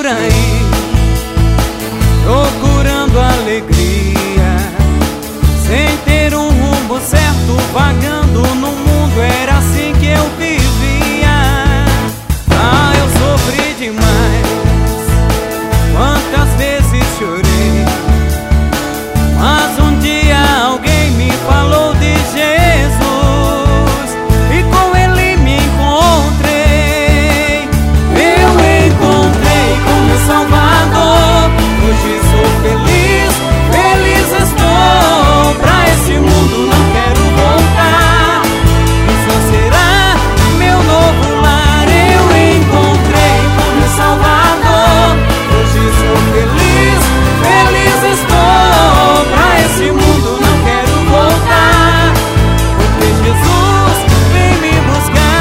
aí, procurando alegria, sem ter um rumo certo, vagando no mundo. Era assim que eu vivia. Ah, eu sofri demais, quantas vezes chorei, mas um dia alguém me falou de Jesus e com ele me encontrei. Eu encontrei com meu Salvador. Hoje sou feliz, feliz estou. Pra esse mundo não quero voltar, o Senhor será meu novo lar. Eu encontrei com meu Salvador. Hoje sou feliz, feliz estou. Pra esse mundo não quero voltar, porque Jesus vem me buscar.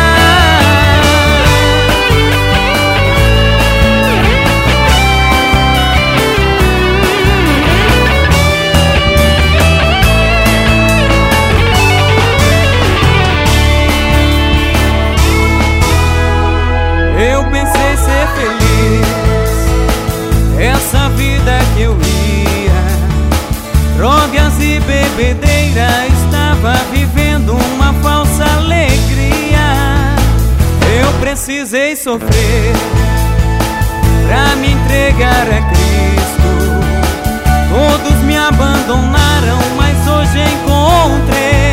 Eu pensei ser feliz, essa vida que eu ia, drogas e bebedeira, estava vivendo uma falsa alegria. Eu precisei sofrer pra me entregar a Cristo. Todos me abandonaram, mas hoje encontrei